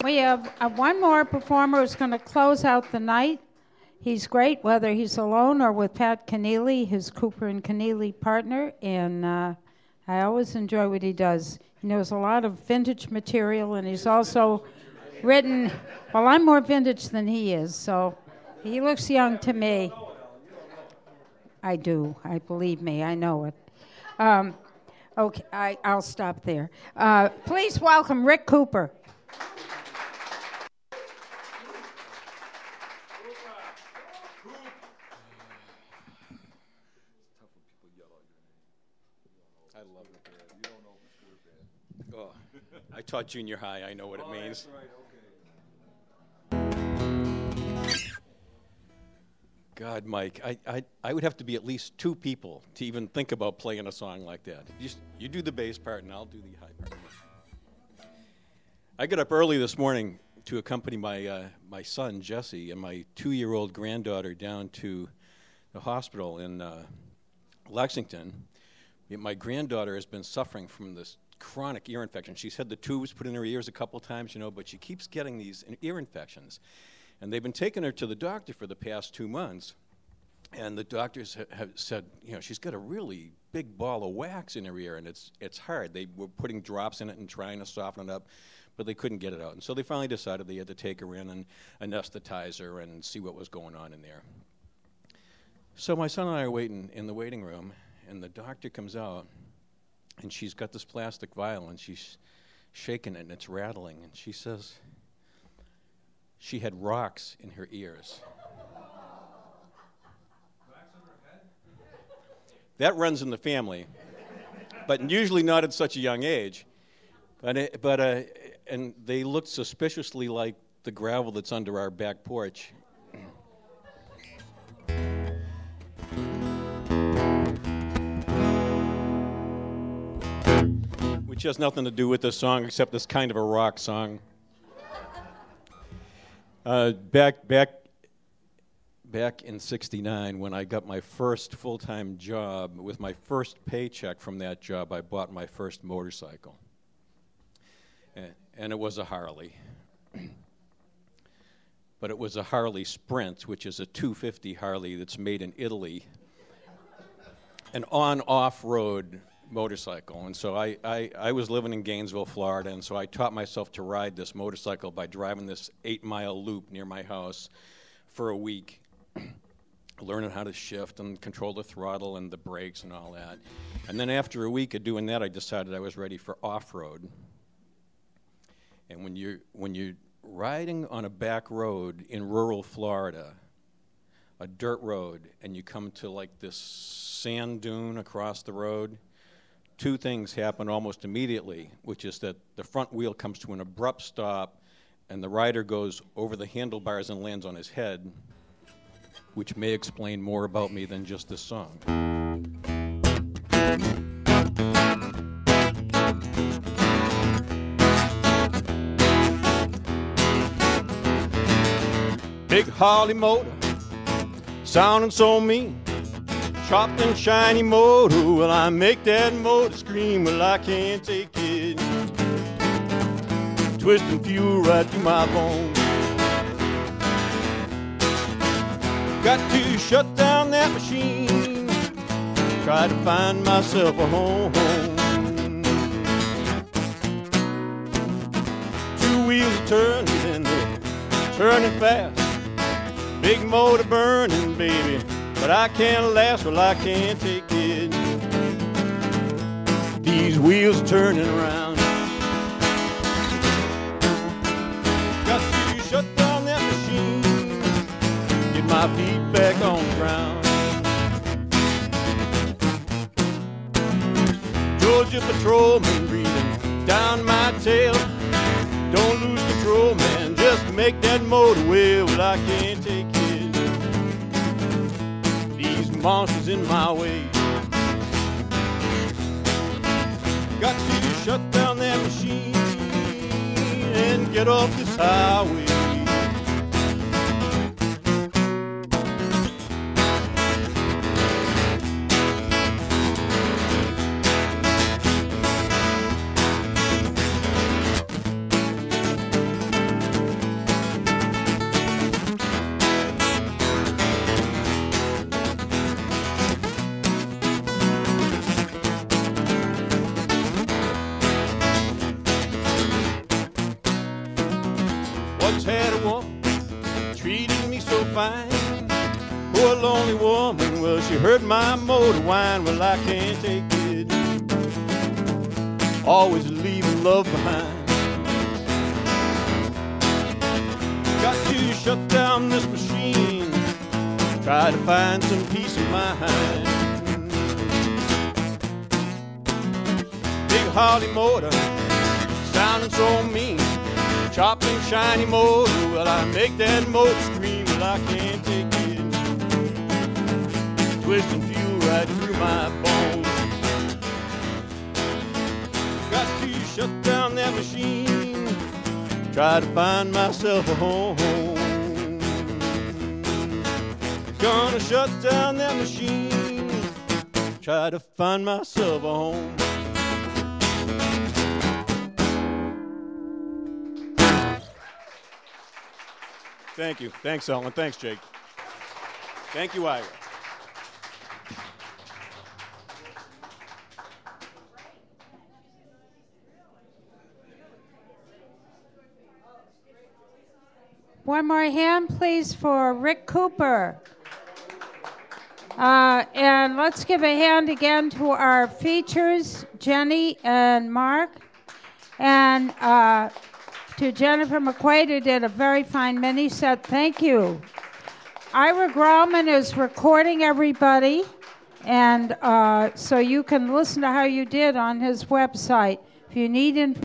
We have one more performer who's going to close out the night. He's great, whether he's alone or with Pat Keneally, his Cooper and Keneally partner, and I always enjoy what he does. He knows a lot of vintage material, and he's also written, well, I'm more vintage than he is, so he looks young to me. I do. Believe me, I know it. Okay, I'll stop there. Please welcome Rick Cooper. I taught junior high. I know what it means. Right, okay. God, Mike, I would have to be at least two people to even think about playing a song like that. You do the bass part, and I'll do the high part. I got up early this morning to accompany my son, Jesse, and my 2-year-old granddaughter down to the hospital in Lexington. My granddaughter has been suffering from this chronic ear infection. She's had the tubes put in her ears a couple times, but she keeps getting these ear infections. And they've been taking her to the doctor for the past 2 months. And the doctors have said, she's got a really big ball of wax in her ear, and it's hard. They were putting drops in it and trying to soften it up, but they couldn't get it out. And so they finally decided they had to take her in and anesthetize her and see what was going on in there. So my son and I are waiting in the waiting room, and the doctor comes out, and she's got this plastic vial, and she's shaking it, and it's rattling. And she says she had rocks in her ears. Rocks on her head? That runs in the family, but usually not at such a young age. And they looked suspiciously like the gravel that's under our back porch. Which has nothing to do with this song, except it's kind of a rock song. Back in '69, when I got my first full-time job, with my first paycheck from that job, I bought my first motorcycle. And it was a Harley. But it was a Harley Sprint, which is a 250 Harley that's made in Italy. An on-off-road motorcycle. And so I was living in Gainesville, Florida, and so I taught myself to ride this motorcycle by driving this 8-mile loop near my house for a week, learning how to shift and control the throttle and the brakes and all that. And then after a week of doing that, I decided I was ready for off-road. And when you're riding on a back road in rural Florida, a dirt road, and you come to like this sand dune across the road, two things happen almost immediately, which is that the front wheel comes to an abrupt stop and the rider goes over the handlebars and lands on his head, which may explain more about me than just this song. Big Harley motor, sounding so mean. Chopped and shiny motor, well, I make that motor scream, well, I can't take it. Twisting fuel right through my bones. Got to shut down that machine, try to find myself a home. Two wheels are turning and they're turning fast. Big motor burning, baby, but I can't last, well, I can't take it. These wheels turning around. Got to shut down that machine, get my feet back on the ground. Georgia patrolman breathing down my tail. Don't lose control, man, just make that motor well, well, I can't take it. These monsters in my way. Got to shut down that machine and get off this highway. once had a woman treated me so fine. Poor lonely woman, well, she heard my motor whine. Well, I can't take it, always leaving love behind. Got to shut down this machine, try to find some peace of mind. Big Harley motor, sounding so mean, chopping shiny motor, well, I make that motor scream. Well, I can't take it, twisting fuel right through my bones. Got to shut down that machine, try to find myself a home. Gonna shut down that machine, try to find myself a home. Thank you. Thanks, Ellen. Thanks, Jake. Thank you, Ira. One more hand, please, for Rick Cooper. And let's give a hand again to our features, Jenny and Mark, and to Jennifer McQuaid, who did a very fine mini set. Thank you. Ira Grauman is recording everybody, and so you can listen to how you did on his website. If you need information,